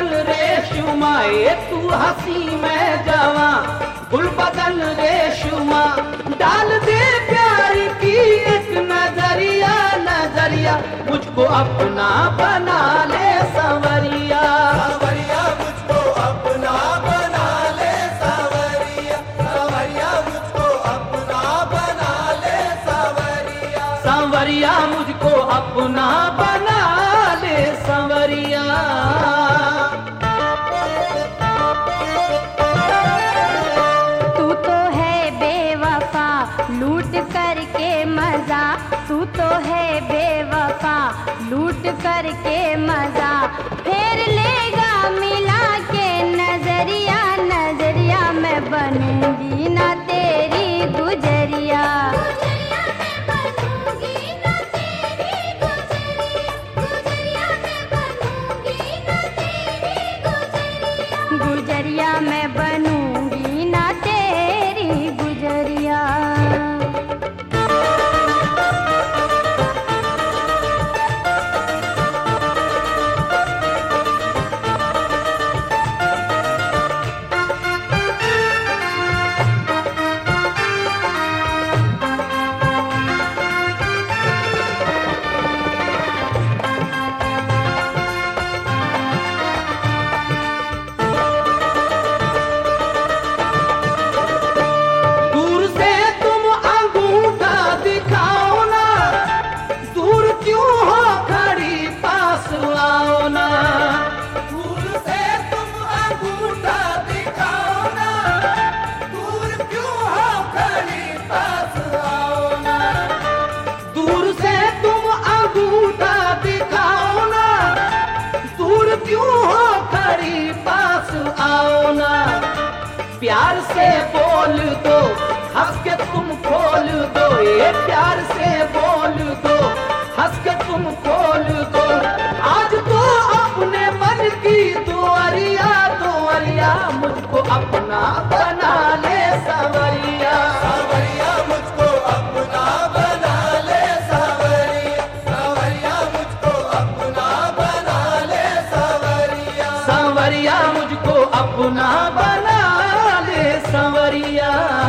बदन रेशमा तू हंसी मैं जवा, गुल बदन रेशमा डाल दे प्यार की एक नजरिया नजरिया, मुझको अपना बना ले संवरिया, सांवरिया मुझको अपना बना ले सांवरिया, सांवरिया मुझको अपना बना ले सांवरिया, सांवरिया मुझको अपना बना ले संवरिया। तू तो है बेवफा लूट करके मजा, तू तो है बेवफा लूट करके मजा, फिर लेगा मिला के नजरिया नजरिया, मैं बनूंगी ना तेरी गुजरिया, गुजरिया मैं बनूंगी ना तेरी गुजरिया। दूर से तुम अंगूठा दिखाओ ना, दूर क्यों हो खड़ी पास आओ ना, दूर से तुम अंगूठा दिखाओ ना, दूर क्यों हो खड़ी पास आओ ना, दूर से तुम अंगूठा दिखाओ ना, दूर क्यों हो खड़ी पास आओ ना, प्यार से बोल दो हंस के तुम खोल दो, ये प्यार से बोल दो हंस के तुम खोल दो, आज तो अपने मन की दुआरिया दुआरिया, मुझको अपना बना ले संवरिया, सांवरिया मुझको अपना बना ले सांवरिया, सांवरिया मुझको अपना बना ले सांवरिया, संवरिया मुझको अपना बना ले संवरिया।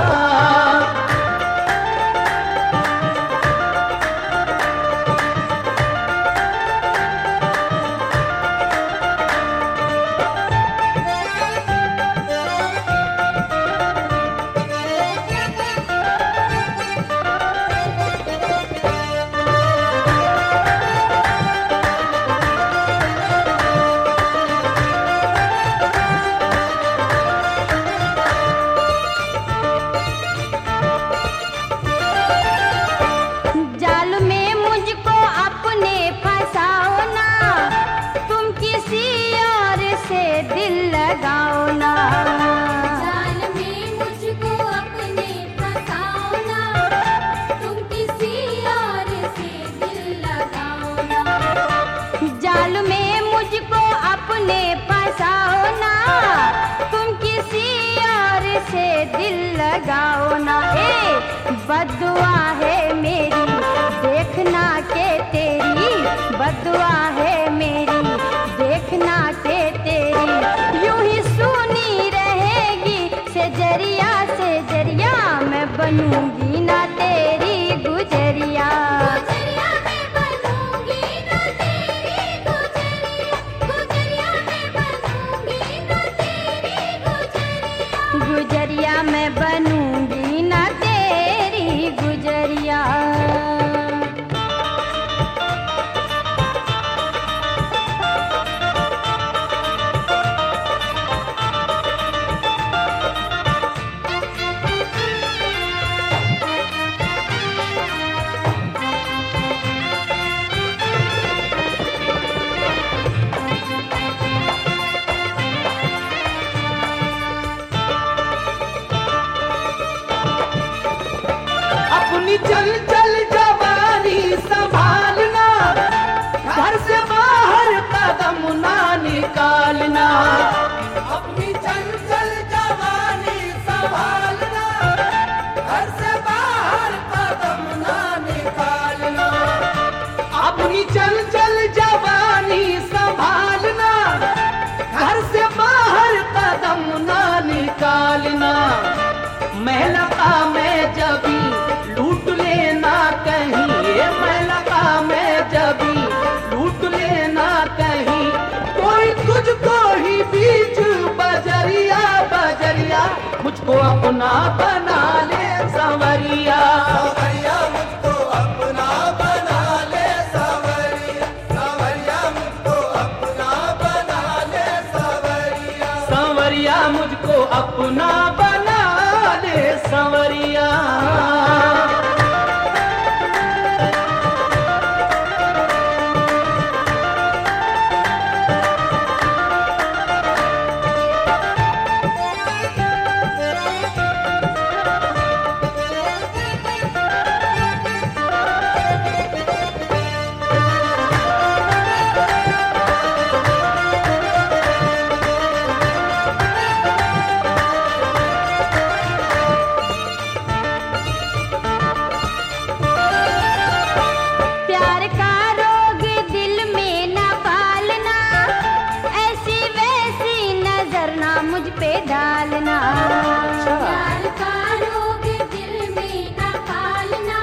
जाल में मुझको अपने फंसाओ ना, तुम किसी और से दिल लगाओ ना, जाल में मुझको अपने फंसाओ ना, तुम किसी और से दिल लगाओ ना, जाल में मुझको अपने फंसाओ ना, तुम किसी और से दिल लगाओ ना, बद्दुआ है मेरी देखना के तेरी, बद्दुआ है मेरी देखना के तेरी, यूं ही सुनी रहेगी से जरिया, मैं बनूंगी ना तेरी गुजरिया, गुजरिया मैं बनूंगी ना तेरी गुजरिया, गुजरिया मैं बनूंगी ना तेरी गुजरिया, गुजरिया मैं बनूंगी ना तेरी गुजरिया। अपनी चल चल जवानी संभालना, घर से बाहर कदम ना निकालना, अपनी चंचल जवानी संभालना, घर से बाहर कदम ना निकालना, अपनी चल चल जवानी संभालना, घर अपना बना ले संवरिया। सावरिया मुझको अपना बना ले सावरिया, सावरिया मुझको अपना बना ले सावरिया। संवरिया मुझको अपना बना ले संवरिया। प्यार का रोग दिल में न पालना, ऐसी वैसी नजर ना मुझ पे डालना। प्यार का रोग दिल में न पालना,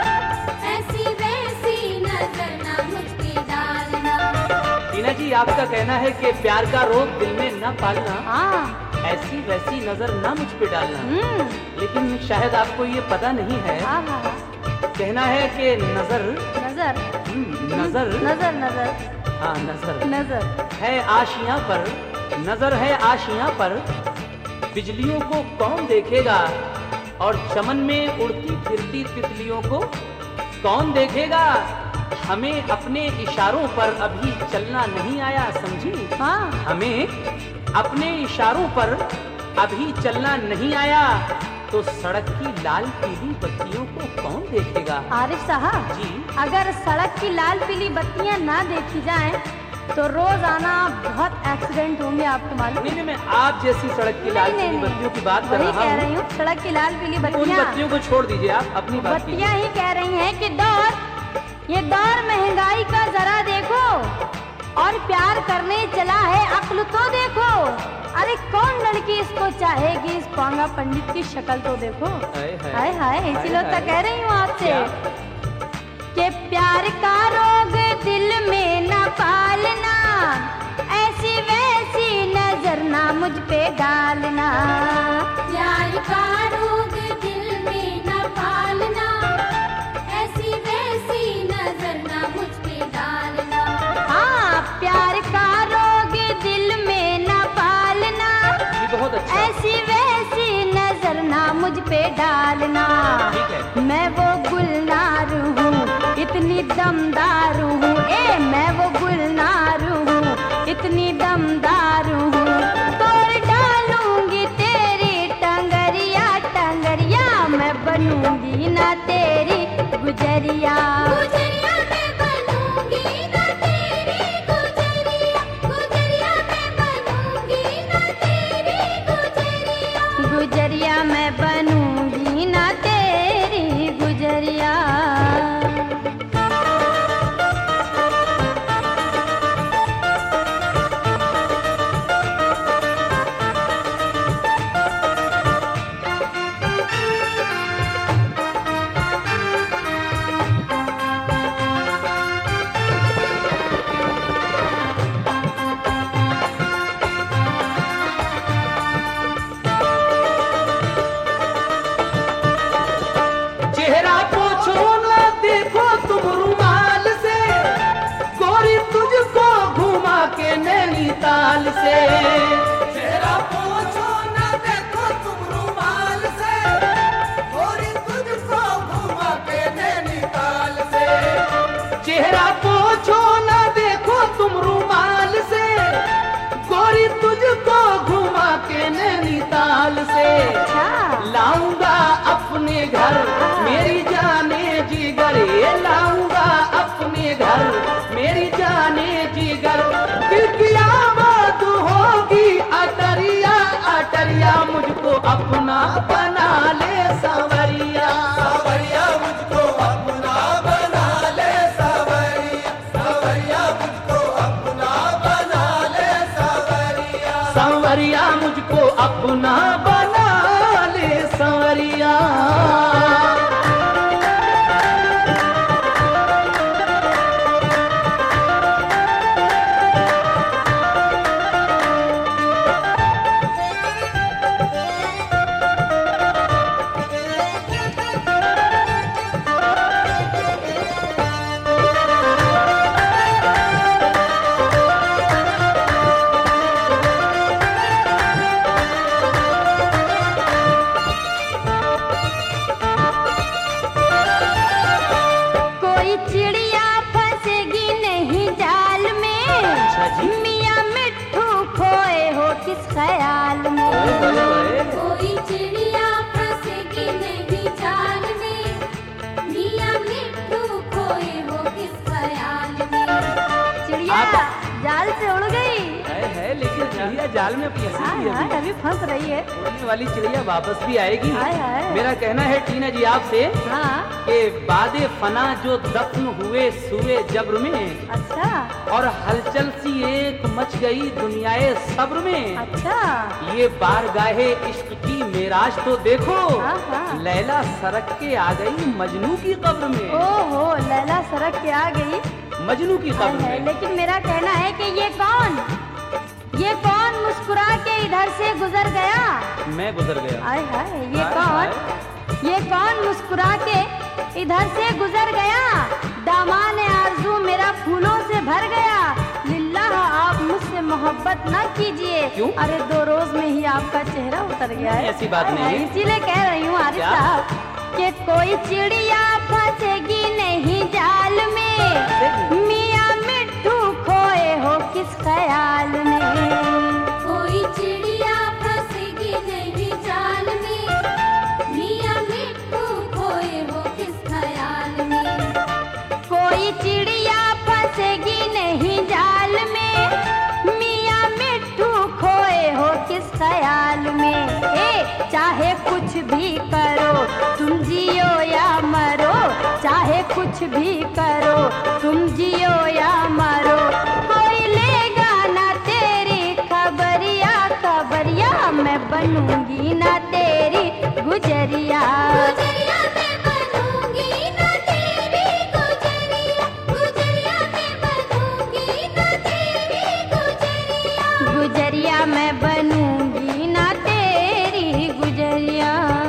ऐसी वैसी नजर ना मुझ पे डालना। टीना जी, आपका कहना है कि प्यार का रोग दिल में न पालना, हाँ। ऐसी वैसी नजर ना मुझ पे डालना। हम्म। लेकिन शायद आपको ये पता नहीं है, हाँ हाँ हाँ। कहना है कि नजर नजर नजर नजर नजर हाँ नजर नजर है आशियां पर, नजर है आशियां पर, बिजलियों को कौन देखेगा, और चमन में उड़ती फिरती तितलियों को कौन देखेगा। हमें अपने इशारों पर अभी चलना नहीं आया, समझी। हाँ। हमें अपने इशारों पर अभी चलना नहीं आया, तो सड़क की लाल पीली बत्तियों को कौन देखेगा। आरिफ साहब जी। अगर सड़क की लाल पीली बत्तियां ना देखी जाएं तो रोजाना बहुत एक्सीडेंट होंगे, आपको मालूम नहीं नहीं, मैं आप जैसी सड़क की लाल नहीं, पीली नहीं, बत्तियों की बात कर वही रहा कह हूँ। रही हूँ, सड़क की लाल पीली उन बत्तियां बत्तियों को छोड़ दीजिए, आप अपनी बात कीजिए। बत्तियां ही कह रही हैं कि ये दौर महंगाई का जरा देखो, और प्यार करने चला है अक्ल तो देखो। अरे कौन लड़की इसको चाहेगी, इस पांगा पंडित की शक्ल तो देखो। हाय, हाय। हाय हाय, इसीलिए हाय, तो हाय। कह रही हूँ आपसे क्या? कि प्यार का रोग दिल में न पालना, ऐसी वैसी नजर ना मुझ पे डालना। प्यार का रोग दिल में न पालना, ऐसी वैसी नजर ना मुझ पे डालना। हाँ, प्यार का रोग दिल में न पालना, जी बहुत अच्छा। ऐसी वैसी नजर ना मुझ पे डालना। ठीक है। मैं वो गुलनार हूँ, इतनी दमदार हूँ, मैं वो गुलनार हूँ, इतनी दमदार हूँ, तोड़ डालूंगी तेरी टंगरिया टंगरिया, मैं बनूंगी ना तेरी गुजरिया। गुजरिया मैं बनूंगी ना तेरी गुजरिया, गुजरिया मैं बनूंगी ना तेरी गुजरिया। गुजरिया मैं बनूंगी ना तेरी गुजरिया। चेहरा पोछो ना देखो तुम रुमाल से, गोरी तुझको घुमा के नैनीताल से। चेहरा पोछो ना देखो तुम रुमाल से, गोरी तुझको घुमा के नैनीताल से। चेहरा पोछो ना देखो तुम रुमाल से, गोरी तुझको घुमा के नैनीताल से। अच्छा। लाऊंगा अपने घर मेरी जाने जिगर, ये लाऊंगा अपने घर मेरी जाने जिगर। दिल की आबाद होगी अटरिया अटरिया, मुझको अपना बना ले सांवरिया। सावरिया मुझको अपना बना ले सावरिया, सावरिया मुझको अपना बना ले सावरिया। सांवरिया मुझको अपना बना ले सांवरिया। जाल में अपनी हंसी हाय थी हाय, अभी। अभी फंस रही है। उड़ने वाली चिड़िया वापस भी आएगी। हाय हाय। मेरा कहना है टीना जी आपसे हाँ, कि बादे फना जो दफन हुए सुए जब्र में, अच्छा और हलचल सी एक मच गई दुनियाए सब्र में, अच्छा। ये बारगाहे इश्क की मेराज तो देखो, हाँ, हाँ। लैला सरक के आ गई मजनू की कब्र में। ओहो, लैला सड़क के आ गई। मजनू की हाय कब्र हाय, में। लेकिन मेरा कहना है कि ये कौन मुस्कुरा के इधर से गुजर गया? मैं गुजर गया। हाय हाय, हाय ये कौन मुस्कुरा के इधर से गुजर गया? दामान आरज़ू मेरा फूलों से भर गया। लिल्लाह आप मुझसे मोहब्बत न कीजिए। क्यों? अरे 2 रोज में ही आपका चेहरा उतर गया है। ऐसी बात हाय नहीं हाय, है। इसीलिए कह रही हूँ आरिफ क्या? साहब कि कोई चिड़िया फंसेगी नहीं जाल में, मियाँ मिट्ठू खोए हो किस ख्याल में। कोई चिड़िया फंसेगी नहीं जाल में, मियाँ मिट्ठू खोए हो किस ख्याल में। कोई चिड़िया फंसेगी नहीं जाल में, मियाँ मिट्ठू खोए हो किस ख्याल में। चाहे कुछ भी करो तुम जियो या मरो, चाहे कुछ भी करो तुम जियो या मरो, कोई लेगा ना तेरी खबरिया खबरिया, मैं बनूंगी ना तेरी गुजरिया। गुजरिया मैं बनूंगी ना तेरी गुजरिया, गुजरिया मैं बनूंगी ना तेरी गुजरिया। गुजरिया मैं बनूंगी ना तेरी गुजरिया।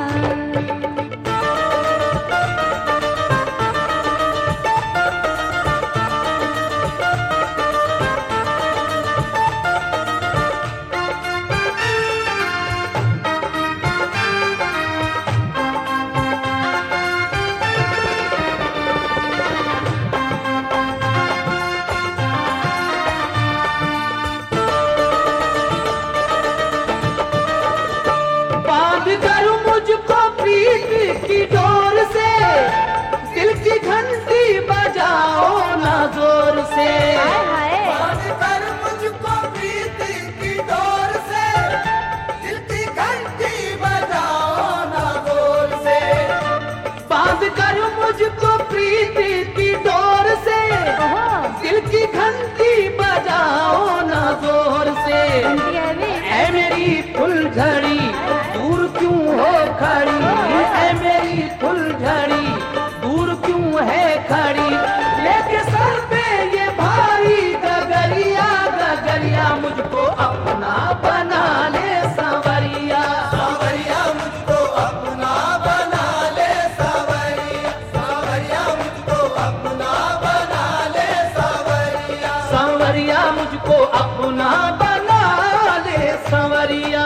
बांध कर मुझको प्रीत की डोर से, दिल की घंटी बजाओ ना जोर से। हाय हाय, बांध कर मुझको प्रीति की डोर से, दिल की घंटी बजाओ ना जोर से। बांध कर मुझको प्रीत की डोर से, ओहो, दिल की घंटी बजाओ ना जोर से। घंटी है भी। ऐ मेरी फुलझड़ी दूर क्यों हो खड़ी, ऐ मेरी फुलझड़ी दूर क्यों है खड़ी, लेके सर पे ये भारी गगरिया गगरिया, मुझको अपना बना ले सांवरिया। सावरिया मुझको अपना बना ले सावरिया, सावरिया मुझको अपना बना ले सावरिया। सांवरिया मुझको अपना बना ले सांवरिया।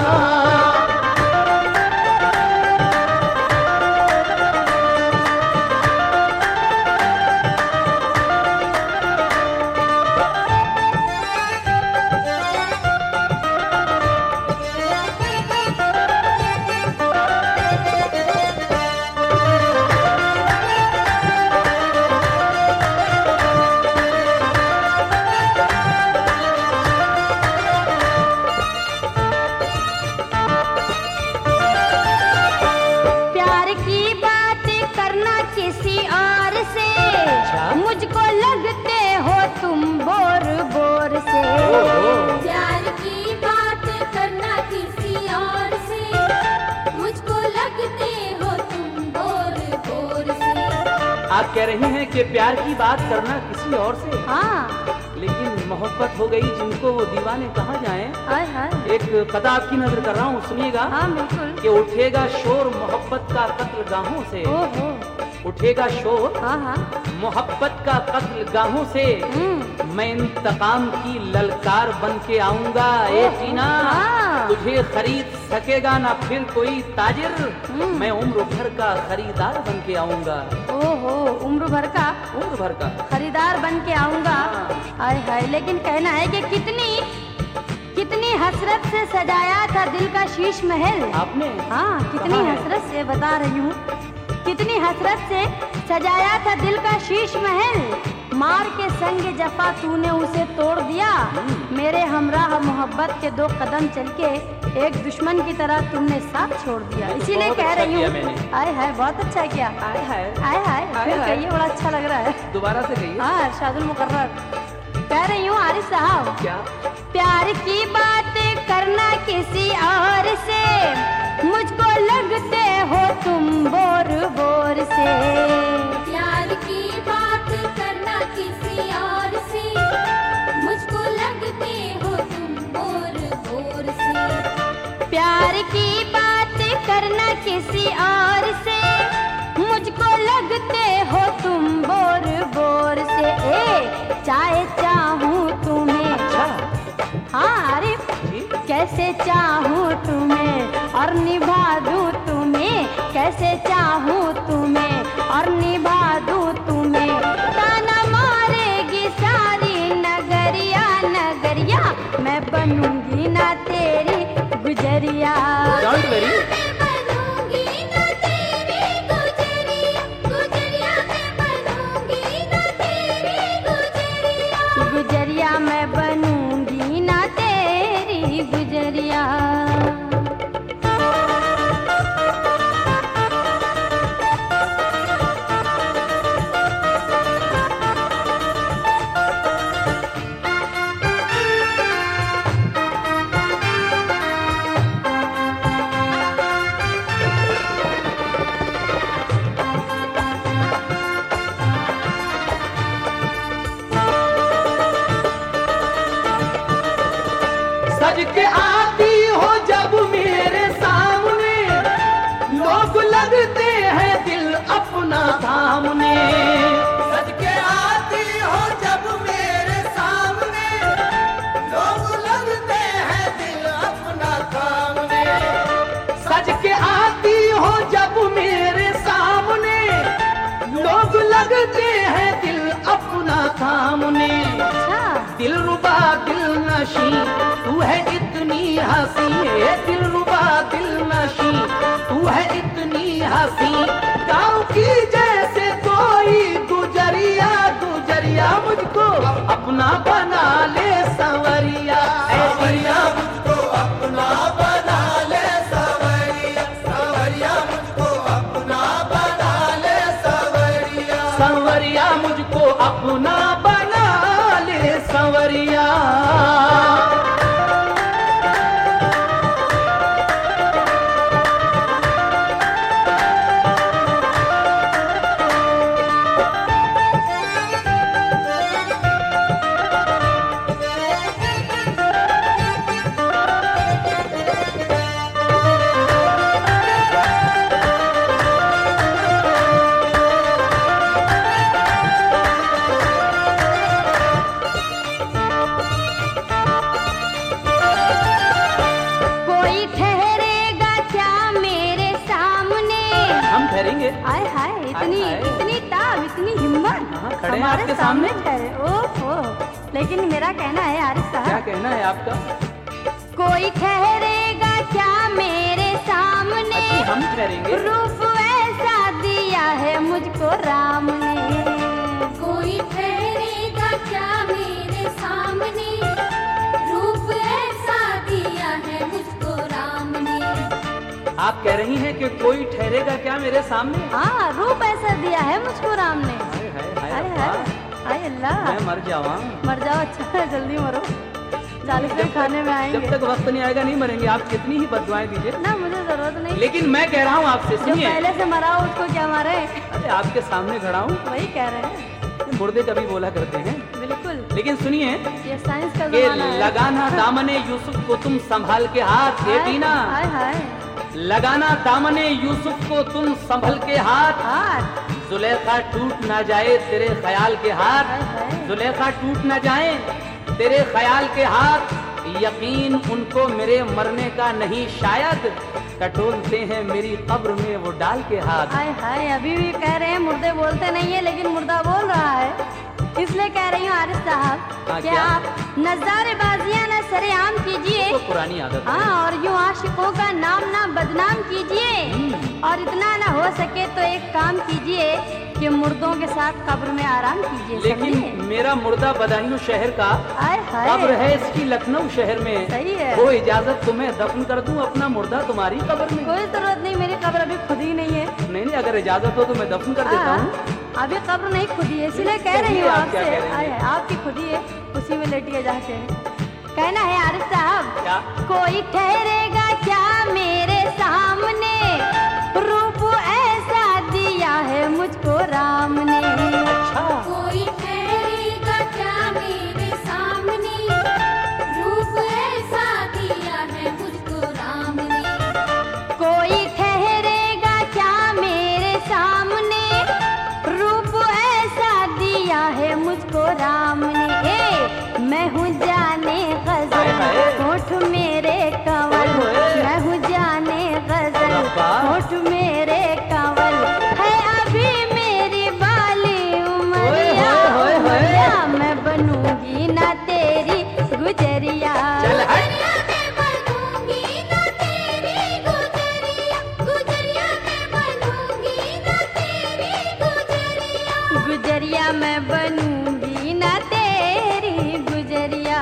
प्यार की बात करना किसी और से, मुझको लगते हो तुम बोर बोर से। प्यार की बात करना किसी और से, मुझको लगते हो तुम बोर बोर से। आप कह रही हैं कि प्यार की बात करना किसी और से, हाँ, लेकिन मोहब्बत हो गई जिनको वो दीवाने कहाँ जाएं। हाय हाय, एक कथा आपकी नजर कर रहा हूँ, सुनिएगा। हाँ बिल्कुल। कि उठेगा शोर मोहब्बत का कत्ल गाहों से, ओहो, उठेगा शोर हाँ हाँ, मोहब्बत का कत्ल गाहों से, मैं इंतकाम की ललकार बन के आऊंगा। ए टीना, हाँ। तुझे खरीद सकेगा ना फिर कोई ताजिर, मैं उम्र भर का खरीदार बन के आऊंगा। ओहो, उम्र भर का उम्र भर का खरीदार बन के आऊंगा। हाय हाय, लेकिन कहना है कि कितनी हसरत से सजाया था दिल का शीश महल। आपने हाँ, कितनी कहाँ है? हसरत से बता रही हूँ, कितनी हसरत से सजाया था दिल का शीश महल। मार के संग जफा तूने उसे तोड़ दिया, मेरे हमराह मोहब्बत के 2 कदम चल के एक दुश्मन की तरह तुमने साथ छोड़ दिया। इसीलिए बहुत कह अच्छा रही किया हूँ, मैंने। आय हाय बहुत अच्छा किया, हाय हाय आय हाय हाय फिर हाय। कहिए, बड़ा अच्छा लग रहा है। दोबारा से कहिए। हाँ अरशादुल मुकर्रर। कह रही हूँ आरिफ साहब, क्या? प्यार की बात करना किसी और से, मुझको लगते हो तुम बोर बोर से। प्यार की बात करना किसी और से, मुझको लगते हो तुम बोर बोर से। प्यार की बात करना किसी और से, मुझको लगते हो तुम बोर बोर से। चाहे चाहूँ तुम्हें, अच्छा हाँ आरिफ, कैसे चाहूँ तुम्हें और निभा दूँ तुम्हें, कैसे चाहूँ तुम्हें और निभा दूँ तुम्हें। ताना मारेगी सारी नगरिया नगरिया, मैं बनूंगी ना तेरी गुजरिया। Don't worry. मैं बनूंगी ना तेरी गुजरिया, गुजरिया मैं बनूंगी ना तेरी गुजरिया। गुजरिया मैं बनूंगी ना तेरी गुजरिया। सज के आती हो जब मेरे सामने, लोग लगते हैं दिल अपना थामने। सज के आती हो जब मेरे सामने, लोग लगते हैं दिल अपना थामने। सज के आती हो जब मेरे सामने, लोग लगते हैं दिल अपना थामने। अच्छा दिल रुबा दिल नशी तू है इतनी हंसी, दिल रुबा दिल नशी तू है इतनी हंसी। गाँव की जैसे कोई गुजरिया गुजरिया, मुझको अपना बना ले संवरिया। सावरिया मुझको अपना बना ले सावरिया, सावरिया मुझको अपना बना ले सावरिया। संवरिया मुझको अपना बना ले संवरिया। कोई ठहरेगा क्या मेरे सामने। हम ठहरेंगे। आय हाय इतनी हाय, हाय। इतनी ताब इतनी हिम्मत हाँ, खड़े हैं हमारे आपके सामने सामने। ठहरे। ओहो, लेकिन मेरा कहना है आरिफ क्या साहब, कहना है आपका? कोई ठहरेगा क्या मेरे सामने, अच्छी हम ठहरेंगे। रूप ऐसा दिया है मुझको राम ने। कोई ठहरेगा क्या मेरे सामने, रूप ऐसा दिया है मुझको राम ने। आप कह रही हैं कि कोई ठहरेगा क्या मेरे सामने? हाँ रूप ऐसा दिया है मुझको राम ने। हाय हाय हाय हाय अल्लाह, हाय हाय अल्लाह, मैं मर जावा। मर जाओ, अच्छा है जल्दी मरो, जालिम के खाने में आएंगे। जब तक वक्त नहीं आएगा नहीं मरेंगे। आप कितनी ही बददुआएं दीजिए, ना मुझे जरूरत नहीं, लेकिन मैं कह रहा हूँ आपसे, जो सुनिए। पहले से मरा हो उसको क्या मारे, अरे आपके सामने खड़ा हूँ, वही कह रहे हैं। मुर्दे कभी बोला करते हैं। बिल्कुल, लेकिन सुनिए ये साइंस का कि जमाना है। लगाना दामने यूसुफ को तुम संभाल के हाथ, ये हाय, बीना हाय हाय लगाना दामने यूसुफ को तुम संभल के हाथ। हाथ, जुलेखा टूट ना जाए तेरे ख्याल के हाथ, हाय, हाय। जुलेखा टूट ना जाए तेरे ख्याल के हाथ। यकीन उनको मेरे मरने का नहीं, शायद टटोलते हैं मेरी कब्र में वो डाल के हाथ। हाय हाय, अभी भी कह रहे हैं मुर्दे बोलते नहीं है, लेकिन मुर्दा बोल रहा है, इसलिए कह रही हूँ आरिफ साहब, हाँ, क्या क्या? आप नज़ारेबाजियां न सरेआम कीजिए, तो पुरानी आदत है। हाँ, और यूं आशिकों का नाम ना बदनाम कीजिए, और इतना ना हो सके तो एक काम कीजिए कि कि मुर्दों के साथ कब्र में आराम कीजिए, लेकिन समझे? मेरा मुर्दा बदायूं शहर का आय हाय, कब्र है इसकी लखनऊ शहर में। सही है। वो इजाजत तुम्हें दफन कर दूं अपना मुर्दा तुम्हारी कब्र में? कोई जरूरत नहीं, मेरी कब्र अभी खुद ही नहीं है। नहीं नहीं, अगर इजाजत हो तो मैं दफन कर देता हूँ। अभी कब्र नहीं खुदी है, इसलिए कह रही हूँ कहिए, आप क्या आपसे। कह रही हैं? आय हाय, आपकी खुदी है, उसी में लेटिए जाके। कहना है आरिफ साहब, क्या? कोई ठहरेगा क्या मेरे सामने, रूप ऐसा दिया है मुझको राम ने। अच्छा, कोई ठहरेगा क्या मेरे सामने, रूप ऐसा दिया है मुझको राम ने। कोई ठहरेगा क्या मेरे सामने, रूप ऐसा दिया है मुझको राम ने। मैं हूँ जाने गजल, हाय हाय। होठ मेरे कंवल, ओए होए। मैं हूँ जाने गजल, अब्बा। होठ मेरे कंवल, है अभी मेरी बाली उमरिया। ओए होए होए होए। उमरिया मैं बनूंगी ना तेरी गुजरिया। चल हट। गुजरिया मैं बनूंगी ना तेरी गुजरिया, गुजरिया मैं बनूंगी ना तेरी गुजरिया। गुजरिया मैं बनूंगी ना तेरी गुजरिया।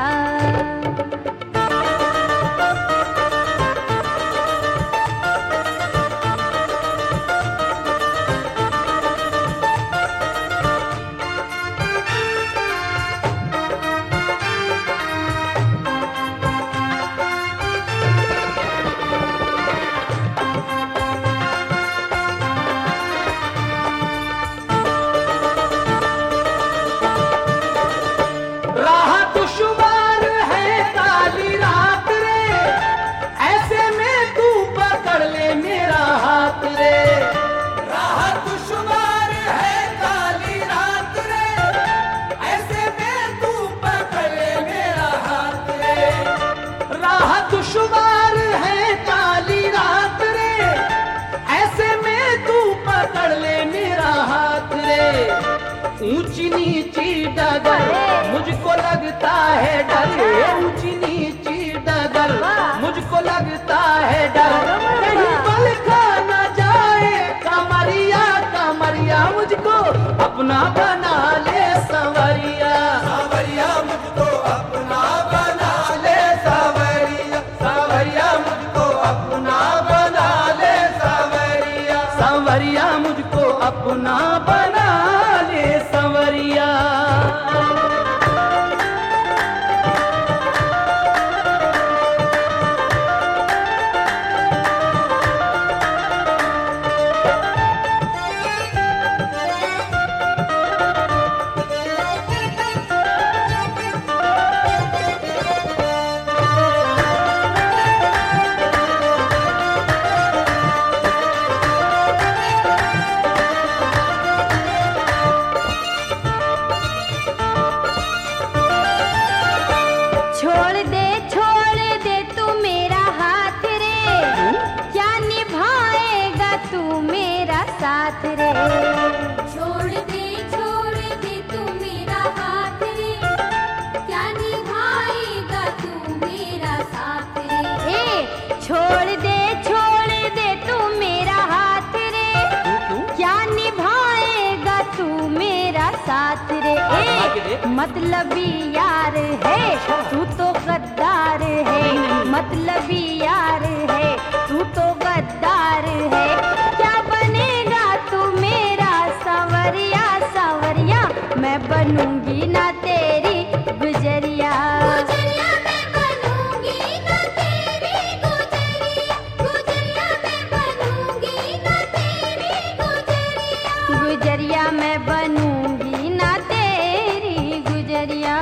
राह दुश्वार है काली रात रे, ऐसे में तू पकड़ ले मेरा हाथ रे। राह दुश्वार है काली रात रे, ऐसे में तू पकड़ ले मेरा हाथ रे। राह दुश्वार है काली रात रे, ऐसे में तू पकड़ ले मेरा हाथ रे। ऊंची नीची डगर मुझको लगता है डर, ऊंची नीची डगर मुझको लगता है डर। कहीं बल खा न जाए कमरिया, कमरिया मुझको अपना बना ले संवरिया। सावरिया मुझको अपना बना ले सावरिया, सावरिया मुझको अपना बना ले सावरिया। संवरिया मुझको अपना बना ले संवरिया। छोड़ दे तू मेरा हाथ रे, क्या निभाएगा तू मेरा साथ रे। छोड़ दे तू मेरा हाथ रे, क्या निभाएगा तू मेरा साथ रे। छोड़ दे तू मेरा हाथ रे, क्या निभाएगा तू मेरा साथ रे। मतलबी यार है तू तो गद्दार है, मतलबी यार है तू तो गद्दार है। क्या बनेगा तू मेरा सांवरिया, सांवरिया मैं बनूंगी ना तेरी गुजरिया। गुजरिया मैं बनूंगी ना तेरी गुजरिया, गुजरिया मैं बनूंगी ना तेरी गुजरिया। गुजरिया मैं बनूंगी ना तेरी गुजरिया।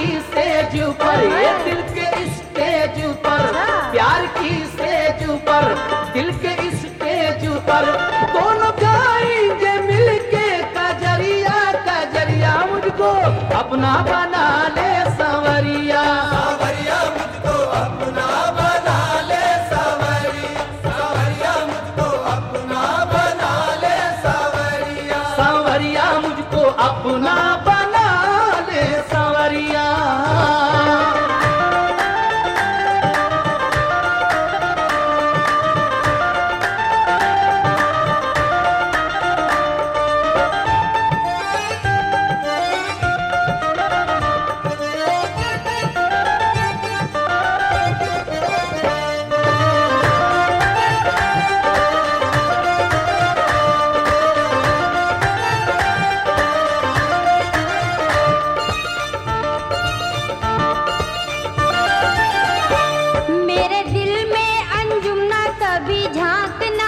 की सेज पर, ये दिल के स्टेज पर, प्यार की सेज पर, दिल के स्टेज पर, दोनों गाएंगे मिलके कजरिया कजरिया, मुझको अपना बना ले संवरिया। सावरिया मुझको अपना बना ले सावरिया, सावरिया मुझको अपना बना ले सावरिया, सांवरिया मुझको अपना बना ले सांवरिया। मेरे दिल में अंजुम ना कभी झांकना,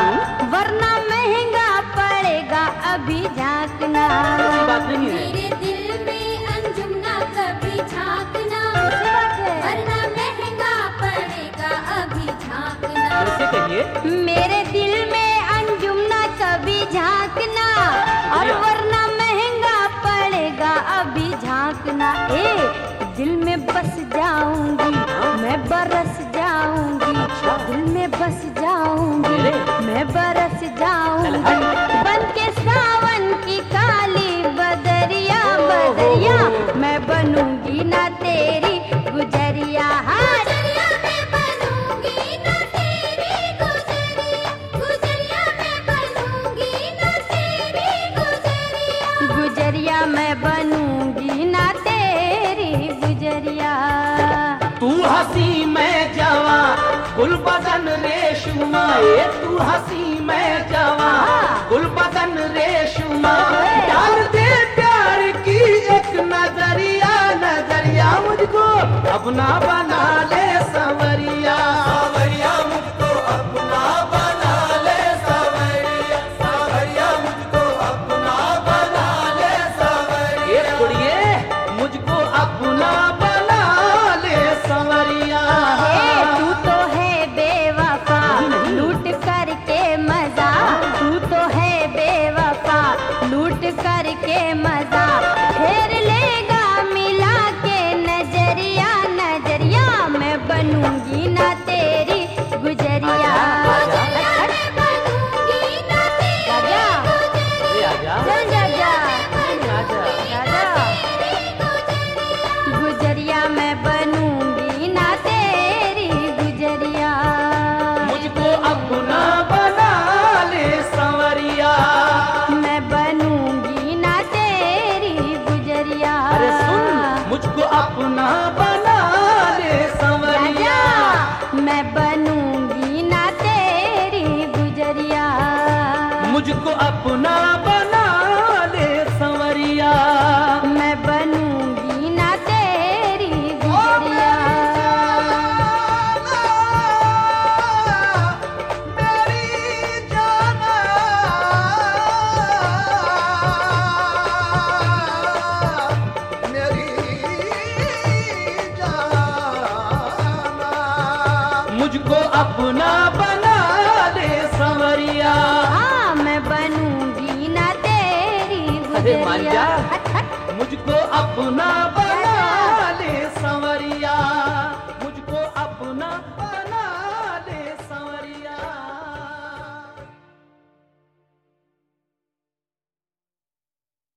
वरना महंगा पड़ेगा अभी झांकना। ऐसी बात नहीं है। मेरे दिल में अंजुम ना कभी झांकना, ऐसी बात है। वरना महंगा पड़ेगा अभी झांकना। कैसे कहिए? मेरे दिल में अंजुम ना कभी झांकना, और वरना महंगा पड़ेगा अभी झांकना। दिल में बस जाऊंगी मैं, बरस जाऊंगी, दिल में बस जाऊंगी मैं, बरस जाऊंगी, बन के सावन की काली बदरिया बदरिया, मैं बनूंगी ना तेरी गुजरिया। गुजरिया मैं बनूंगी ना तेरी गुजरिया, गुजरिया मैं बनूंगी ना तेरी गुजरिया, गुजरिया मैं बनूंगी ना तेरी गुजरिया। तू हंसी मैं जवां, गुल बदन रेशमा, ये तू हंसी मैं जवां, गुल बदन रेशमा, डाल दे प्यार की एक नजरिया नजरिया, मुझको अपना बना ले संवरिया। सावरिया मुझको अपना बना ले सावरिया, सावरिया मुझको अपना बना ले सावरिया, ये कुड़िए मुझको अपना बना ले संवरिया। तू तो है बेवफा, लूट करके मजा, तू तो है बेवफा, लूट करके मजा, फेर लेगा मिला के नजरिया नजरिया, मैं बनूंगी ना तेरी गुजरिया। गुजरिया मैं बनूंगी ना तेरी ए आजा जा जा आजा। गुजरिया मैं बनूंगी ना तेरी गुजरिया। मुझको अपना बना ले संवरिया। मैं बनूंगी ना तेरी गुजरिया। अरे सुन, मुझको अपना बना ले संवरिया। राजा, मैं बनूंगी ना तेरी गुजरिया। मुझको अपना बना ले संवरिया। मैं बनूंगी ना तेरी गुजरिया। मेरी जाना, मेरी जाना, मुझको अपना बना ले संवरिया। हाँ, मैं बनूंगी ना तेरी अरे मान गुजरिया। जा। मुझको अपना बना ले संवरिया।